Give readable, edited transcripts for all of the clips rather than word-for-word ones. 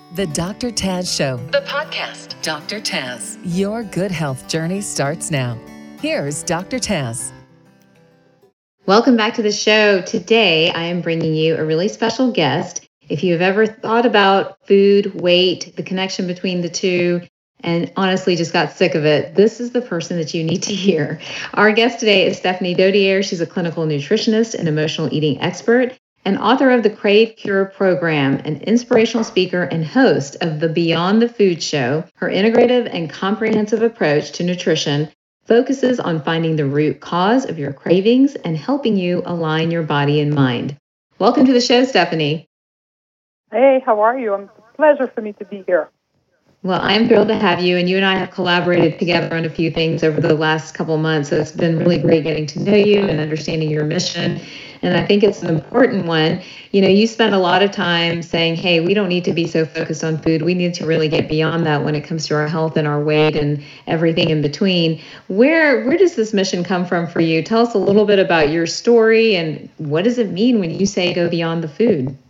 The Dr. Taz Show, the podcast. Dr. Taz, your good health journey starts now. Here's Dr. Taz. Welcome back to the show. Today, I am bringing you a really special guest. If you have ever thought about food, weight, the connection between the two, and honestly just got sick of it, this is the person that you need to hear. Our guest today is Stephanie Dodier. She's a clinical nutritionist and emotional eating expert, and author of the Crave Cure program, an inspirational speaker and host of the Beyond the Food show. Her integrative and comprehensive approach to nutrition focuses on finding the root cause of your cravings and helping you align your body and mind. Welcome to the show, Stephanie. Hey, how are you? It's a pleasure for me to be here. Well, I'm thrilled to have you, and you and I have collaborated together on a few things over the last couple of months, so it's been really great getting to know you and understanding your mission, and I think it's an important one. You know, you spend a lot of time saying, hey, we don't need to be so focused on food. We need to really get beyond that when it comes to our health and our weight and everything in between. Where does this mission come from for you? Tell us a little bit about your story, and what does it mean when you say go beyond the food?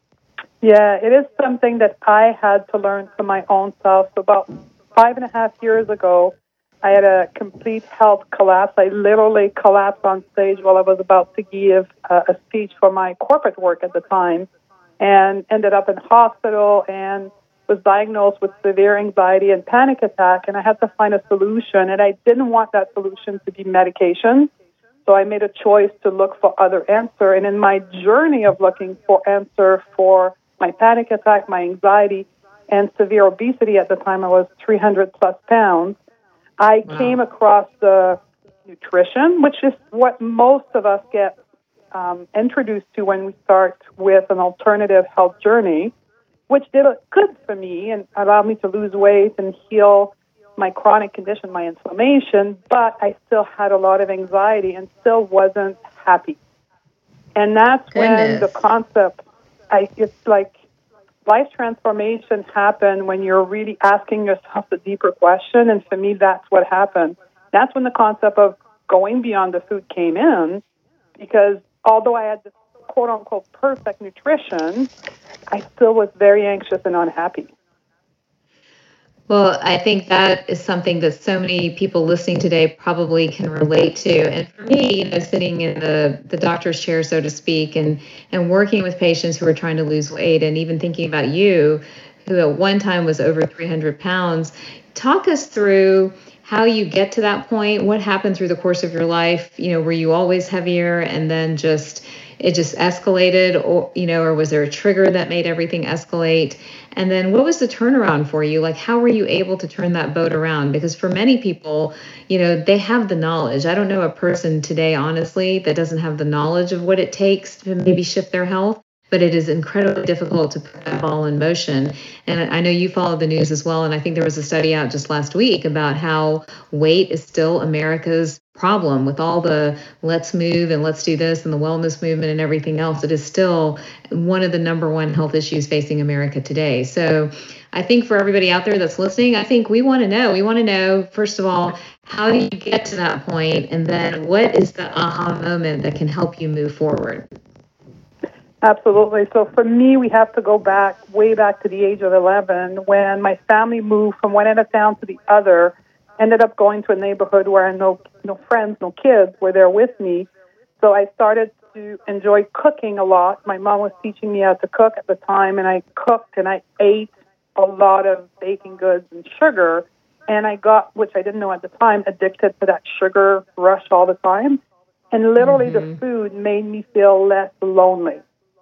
Yeah, it is something that I had to learn for my own self. So about 5.5 years ago, I had a complete health collapse. I literally collapsed on stage while I was about to give a speech for my corporate work at the time, and ended up in hospital and was diagnosed with severe anxiety and panic attack, and I had to find a solution, and I didn't want that solution to be medication. So I made a choice to look for other answer, and in my journey of looking for answer for my panic attack, my anxiety, and severe obesity at the time, I was 300 plus pounds. I came across the nutrition, which is what most of us get introduced to when we start with an alternative health journey, which did good for me and allowed me to lose weight and heal my chronic condition, my inflammation, but I still had a lot of anxiety and still wasn't happy. And that's when the concept, it's like life transformation happen when you're really asking yourself a deeper question. And for me, that's what happened. That's when the concept of going beyond the food came in, because although I had this quote unquote perfect nutrition, I still was very anxious and unhappy. Well, I think that is something that so many people listening today probably can relate to. And for me, you know, sitting in the doctor's chair, so to speak, and working with patients who are trying to lose weight, and even thinking about you, who at one time was over 300 pounds, talk us through how you get to that point. What happened through the course of your life? You know, were you always heavier and then it just escalated, or, you know, or was there a trigger that made everything escalate? And then what was the turnaround for you? Like, how were you able to turn that boat around? Because for many people, you know, they have the knowledge. I don't know a person today, honestly, that doesn't have the knowledge of what it takes to maybe shift their health, but it is incredibly difficult to put that ball in motion. And I know you followed the news as well, and I think there was a study out just last week about how weight is still America's problem. With all the let's move and let's do this and the wellness movement and everything else, it is still one of the number one health issues facing America today. So I think for everybody out there that's listening, I think we want to know, first of all, how do you get to that point? And then what is the aha moment that can help you move forward? Absolutely. So for me, we have to go back, way back to the age of 11, when my family moved from one end of town to the other, ended up going to a neighborhood where I had no friends, no kids were there with me. So I started to enjoy cooking a lot. My mom was teaching me how to cook at the time, and I cooked and I ate a lot of baking goods and sugar. And I got, which I didn't know at the time, addicted to that sugar rush all the time. And literally the food made me feel less lonely.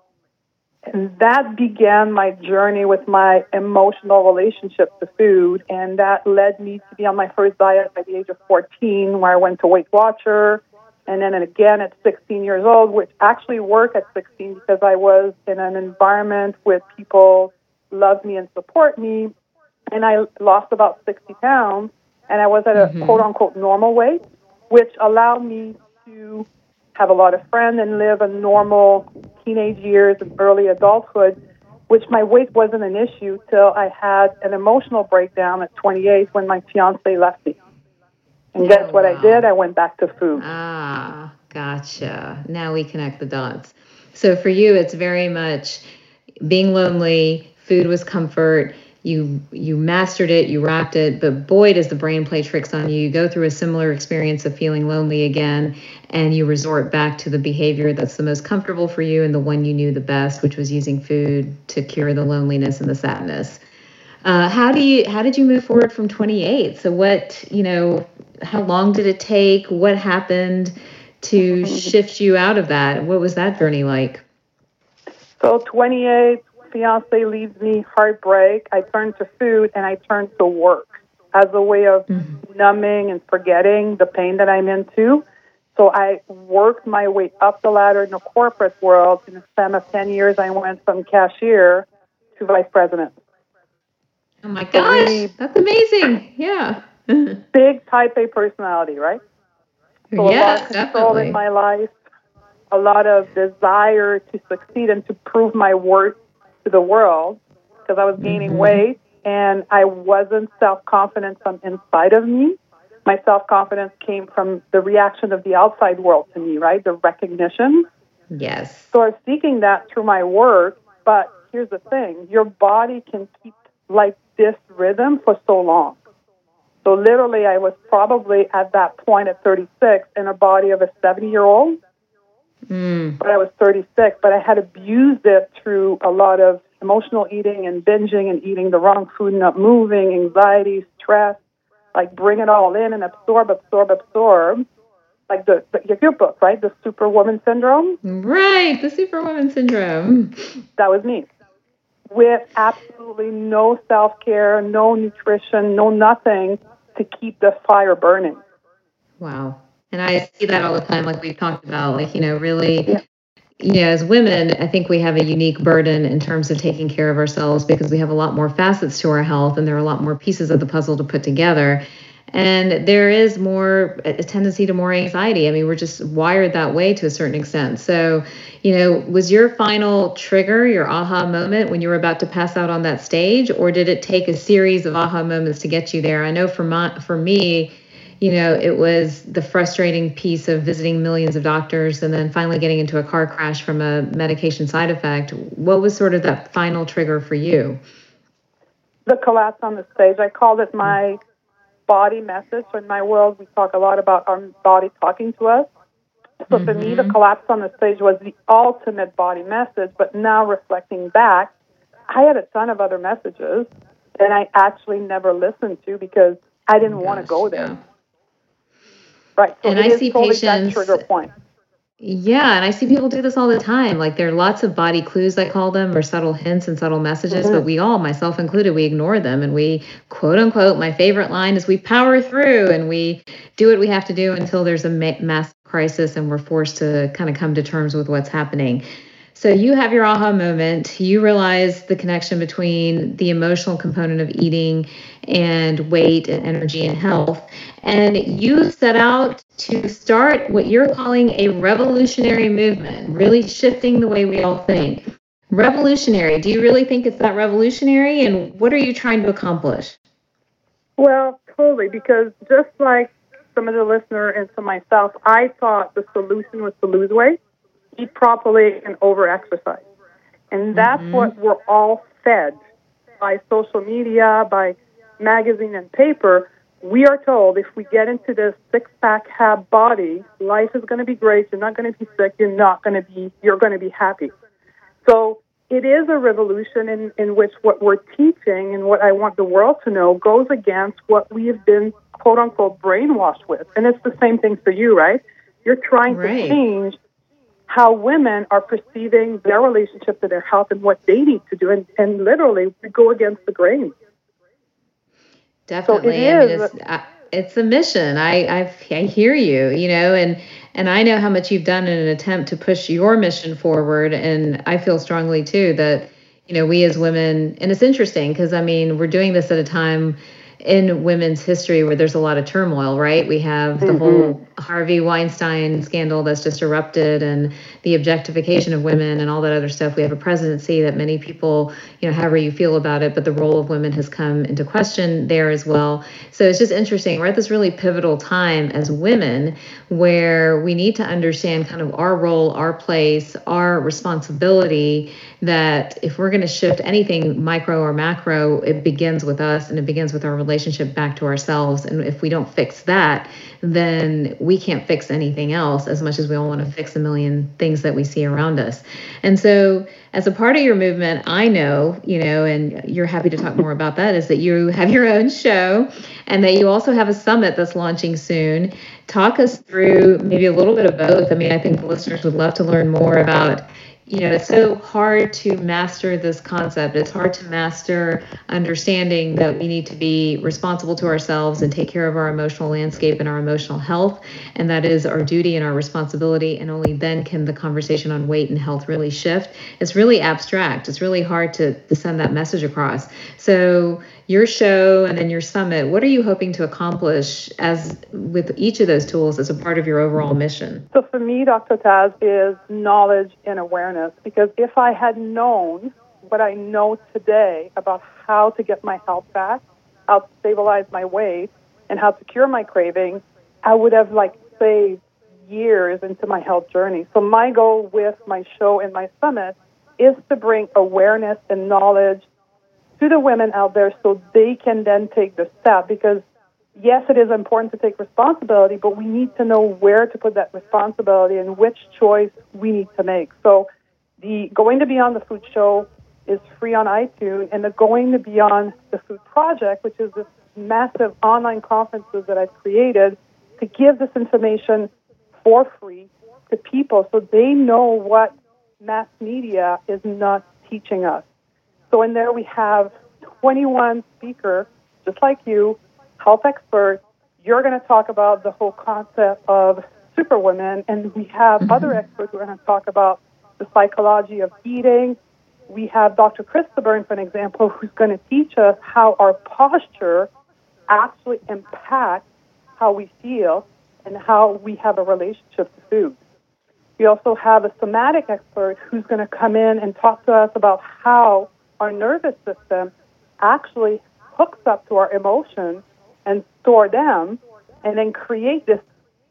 And that began my journey with my emotional relationship to food, and that led me to be on my first diet by the age of 14, where I went to Weight Watcher, and then again at 16 years old, which actually worked at 16 because I was in an environment where people loved me and support me, and I lost about 60 pounds, and I was at a quote-unquote normal weight, which allowed me to have a lot of friends and live a normal teenage years and early adulthood, which my weight wasn't an issue till I had an emotional breakdown at 28 when my fiancé left me. And guess what I did? I went back to food. Ah, gotcha. Now we connect the dots. So for you, it's very much being lonely, food was comfort. You mastered it, you wrapped it, but boy, does the brain play tricks on you. You go through a similar experience of feeling lonely again, and you resort back to the behavior that's the most comfortable for you and the one you knew the best, which was using food to cure the loneliness and the sadness. How did you move forward from 28? So how long did it take? What happened to shift you out of that? What was that journey like? So 28, fiance leaves me, heartbreak. I turn to food and I turn to work as a way of numbing and forgetting the pain that I'm into. So I worked my way up the ladder in the corporate world. In a span of 10 years, I went from cashier to vice president. Oh my gosh, really, that's amazing. Yeah. Big type A personality, right? So a lot of control in my life, a lot of desire to succeed and to prove my worth to the world, because I was gaining weight and I wasn't self-confident from inside of me. My self-confidence came from the reaction of the outside world to me, right? The recognition. Yes. So I was seeking that through my work, but here's the thing. Your body can keep like this rhythm for so long. So literally I was probably at that point at 36 in a body of a 70-year-old. But I was 36, but I had abused it through a lot of emotional eating and binging and eating the wrong food, not moving, anxiety, stress, like bring it all in and absorb. Like your book, right? The Superwoman Syndrome? Right, the Superwoman Syndrome. That was me. With absolutely no self-care, no nutrition, no nothing to keep the fire burning. Wow. And I see that all the time, like we've talked about, really, as women, I think we have a unique burden in terms of taking care of ourselves because we have a lot more facets to our health and there are a lot more pieces of the puzzle to put together. And there is a tendency to more anxiety. I mean, we're just wired that way to a certain extent. So, was your final trigger, your aha moment when you were about to pass out on that stage, or did it take a series of aha moments to get you there? I know for me, it was the frustrating piece of visiting millions of doctors and then finally getting into a car crash from a medication side effect. What was sort of that final trigger for you? The collapse on the stage. I called it my body message. So in my world, we talk a lot about our body talking to us. So for me, the collapse on the stage was the ultimate body message. But now reflecting back, I had a ton of other messages that I actually never listened to because I didn't want to go there. Yeah. Right. So and I see totally patients. That trigger point. Yeah, and I see people do this all the time. Like there are lots of body clues, I call them, or subtle hints and subtle messages, but we all, myself included, we ignore them. And we, quote unquote, my favorite line is we power through and we do what we have to do until there's a massive crisis and we're forced to kind of come to terms with what's happening. So you have your aha moment. You realize the connection between the emotional component of eating and weight and energy and health. And you set out to start what you're calling a revolutionary movement, really shifting the way we all think. Revolutionary. Do you really think it's that revolutionary? And what are you trying to accomplish? Well, totally, because just like some of the listener and to myself, I thought the solution was to lose weight, eat properly, and over-exercise. And that's what we're all fed by social media, by magazine and paper. We are told if we get into this six-pack ab body, life is going to be great. You're not going to be sick. You're going to be happy. So it is a revolution in which what we're teaching and what I want the world to know goes against what we have been, quote unquote, brainwashed with. And it's the same thing for you, right? You're trying to change how women are perceiving their relationship to their health and what they need to do. And literally, we go against the grain. Definitely. So it's a mission. I hear you, and I know how much you've done in an attempt to push your mission forward. And I feel strongly, too, that, we as women, and it's interesting because, we're doing this at a time in women's history where there's a lot of turmoil, right? We have the whole Harvey Weinstein scandal that's just erupted, and the objectification of women and all that other stuff. We have a presidency that many people, however you feel about it, but the role of women has come into question there as well. So it's just interesting. We're at this really pivotal time as women where we need to understand kind of our role, our place, our responsibility, that if we're going to shift anything micro or macro, it begins with us, and it begins with our relationship back to ourselves. And if we don't fix that, then we can't fix anything else, as much as we all want to fix a million things that we see around us. And so as a part of your movement, I know, and you're happy to talk more about that, is that you have your own show and that you also have a summit that's launching soon. Talk us through maybe a little bit of both. I mean, I think the listeners would love to learn more about, it's so hard to master this concept. It's hard to master understanding that we need to be responsible to ourselves and take care of our emotional landscape and our emotional health. And that is our duty and our responsibility. And only then can the conversation on weight and health really shift. It's really abstract. It's really hard to send that message across. So your show and then your summit, what are you hoping to accomplish as with each of those tools as a part of your overall mission? So for me, Dr. Taz, is knowledge and awareness, because if I had known what I know today about how to get my health back, how to stabilize my weight, and how to cure my cravings, I would have saved years into my health journey. So my goal with my show and my summit is to bring awareness and knowledge to the women out there so they can then take the step, because yes, it is important to take responsibility, but we need to know where to put that responsibility and which choice we need to make. So the Going to Beyond the Food show is free on iTunes, and the Going to Beyond the Food project, which is this massive online conferences that I've created to give this information for free to people so they know what mass media is not teaching us. So in there we have 21 speakers, just like you, health experts. You're going to talk about the whole concept of superwomen, and we have other experts who are going to talk about the psychology of eating. We have Dr. Krista Byrne, for an example, who's going to teach us how our posture actually impacts how we feel and how we have a relationship to food. We also have a somatic expert who's going to come in and talk to us about how our nervous system actually hooks up to our emotions and store them, and then create this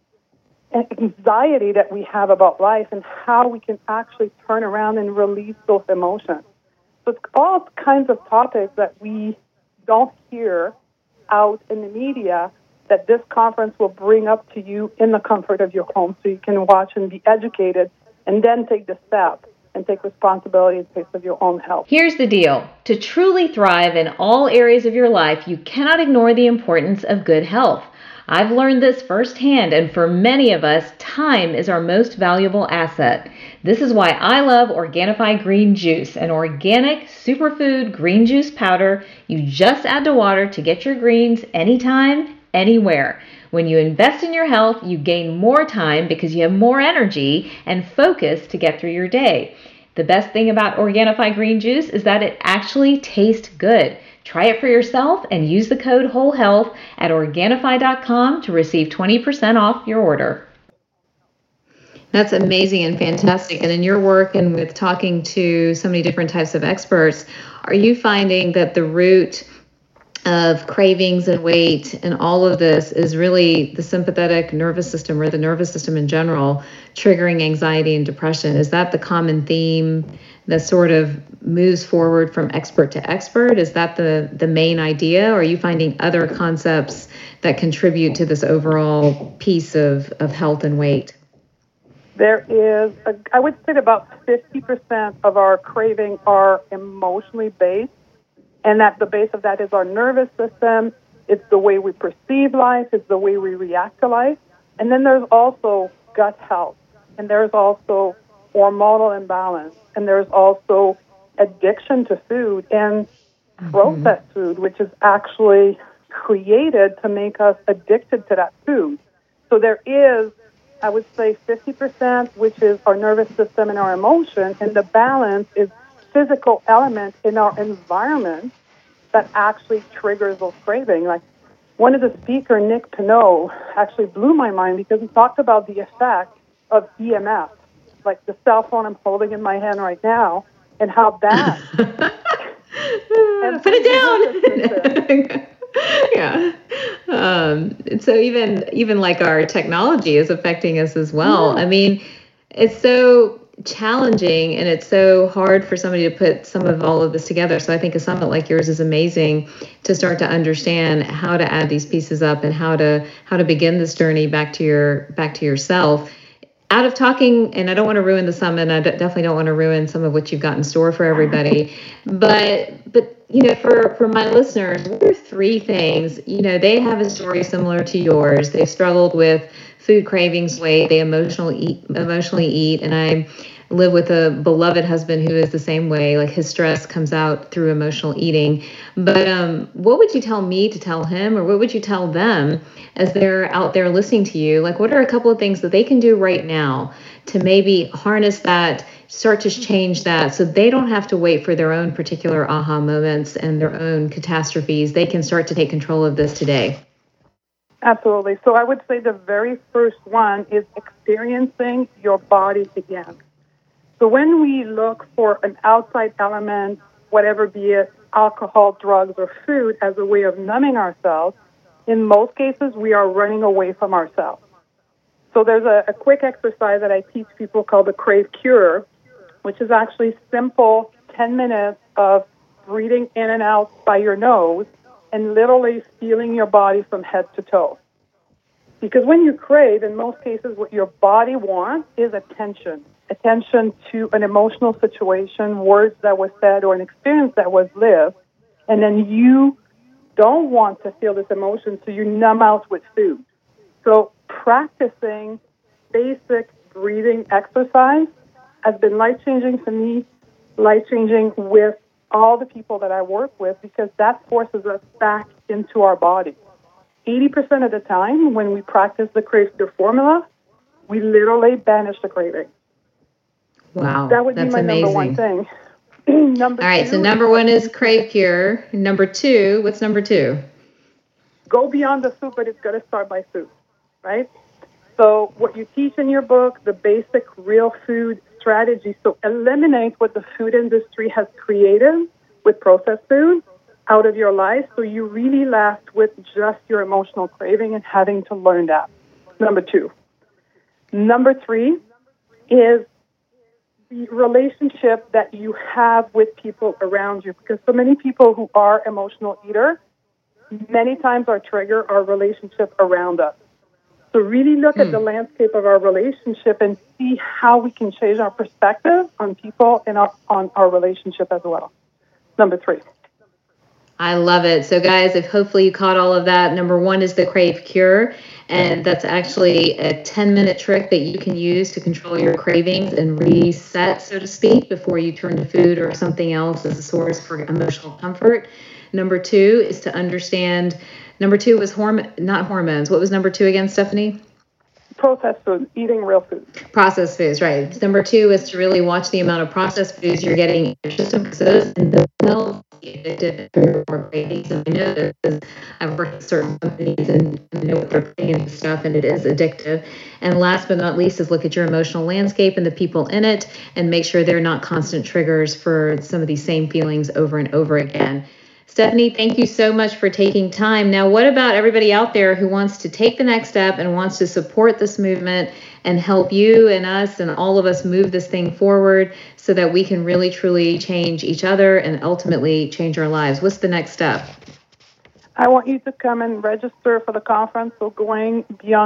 anxiety that we have about life, and how we can actually turn around and release those emotions. So it's all kinds of topics that we don't hear out in the media that this conference will bring up to you in the comfort of your home, so you can watch and be educated and then take the step and take responsibility in place of your own health. Here's the deal. To truly thrive in all areas of your life, you cannot ignore the importance of good health. I've learned this firsthand, and for many of us, time is our most valuable asset. This is why I love Organifi Green Juice, an organic superfood green juice powder you just add to water to get your greens anytime, anywhere. When you invest in your health, you gain more time because you have more energy and focus to get through your day. The best thing about Organifi Green Juice is that it actually tastes good. Try it for yourself and use the code WHOLEHEALTH at Organifi.com to receive 20% off your order. That's amazing and fantastic. And in your work and with talking to so many different types of experts, are you finding that the root of cravings and weight and all of this is really the sympathetic nervous system, or the nervous system in general, triggering anxiety and depression? Is that the common theme that sort of moves forward from expert to expert? Is that the main idea? Or are you finding other concepts that contribute to this overall piece of health and weight? There is, I would say about 50% of our craving are emotionally based. And at the base of that is our nervous system. It's the way we perceive life. It's the way we react to life. And then there's also gut health. And there's also hormonal imbalance. And there's also addiction to food and processed food, which is actually created to make us addicted to that food. So there is, I would say, 50%, which is our nervous system and our emotion. And the balance is physical element in our environment that actually triggers those cravings. Like one of the speakers, Nick Pineau, actually blew my mind because he talked about the effect of EMF, like the cell phone I'm holding in my hand right now, and how that put it down. Yeah. So even like our technology is affecting us as well. Yeah. I mean, it's so challenging and it's so hard for somebody to put some of all of this together. So I think a summit like yours is amazing to start to understand how to add these pieces up and how to begin this journey back to yourself. Out of talking, and I don't want to ruin the summit, and I definitely don't want to ruin some of what you've got in store for everybody. But for my listeners, what are 3 things? They have a story similar to yours. They've struggled with food cravings, weight. They emotionally eat, and I live with a beloved husband who is the same way. Like his stress comes out through emotional eating. But what would you tell me to tell him, or what would you tell them as they're out there listening to you? Like, what are a couple of things that they can do right now to maybe harness that, start to change that, so they don't have to wait for their own particular aha moments and their own catastrophes? They can start to take control of this today. Absolutely. So I would say the very first one is experiencing your body again. So when we look for an outside element, whatever be it alcohol, drugs, or food, as a way of numbing ourselves, in most cases we are running away from ourselves. So there's a quick exercise that I teach people called the Crave Cure, which is actually simple 10 minutes of breathing in and out by your nose and literally feeling your body from head to toe. Because when you crave, in most cases, what your body wants is attention to an emotional situation, words that were said, or an experience that was lived, and then you don't want to feel this emotion, so you numb out with food. So practicing basic breathing exercise has been life-changing for me, life-changing with all the people that I work with, because that forces us back into our body. 80% of the time when we practice the Crave Cure formula, we literally banish the craving. Wow, that would be my amazing. Number one thing. All right, so number 1 is Crave Cure. Number 2, what's number 2? Go beyond the food, but it's got to start by food, right? So what you teach in your book, the basic real food strategy, so eliminate what the food industry has created with processed food out of your life, so you really left with just your emotional craving and having to learn that. Number 2. Number 3 is the relationship that you have with people around you, because so many people who are emotional eaters, many times our trigger, our relationship around us. So really look at the landscape of our relationship and see how we can change our perspective on people and on our relationship as well. Number 3. I love it. So guys, if hopefully you caught all of that, number 1 is the Crave Cure. And that's actually a 10-minute trick that you can use to control your cravings and reset, so to speak, before you turn to food or something else as a source for emotional comfort. Number 2 is to understand. Number 2 was not hormones. What was number 2 again, Stephanie? Processed food, eating real food. Processed foods, right. Number 2 is to really watch the amount of processed foods you're getting in your system, because those themselves addictive to more cravings. And I know this because I've worked with certain companies and I know what they're putting into stuff, and it is addictive. And last but not least is look at your emotional landscape and the people in it and make sure they're not constant triggers for some of these same feelings over and over again. Stephanie, thank you so much for taking time. Now, what about everybody out there who wants to take the next step and wants to support this movement and help you and us and all of us move this thing forward so that we can really, truly change each other and ultimately change our lives? What's the next step? I want you to come and register for the conference. So going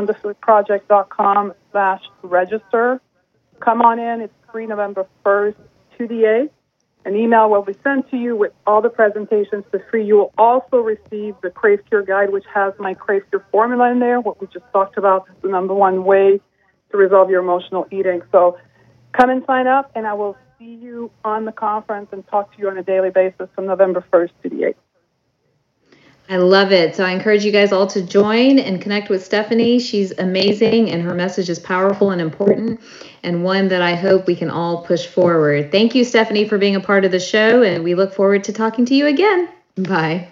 beyondthefoodproject.com/register. Come on in. It's free November 1st to the 8th. An email will be sent to you with all the presentations for free. You will also receive the Crave Cure Guide, which has my Crave Cure formula in there, what we just talked about is the number 1 way to resolve your emotional eating. So come and sign up, and I will see you on the conference and talk to you on a daily basis from November 1st to the 8th. I love it. So I encourage you guys all to join and connect with Stephanie. She's amazing, and her message is powerful and important, and one that I hope we can all push forward. Thank you, Stephanie, for being a part of the show, and we look forward to talking to you again. Bye.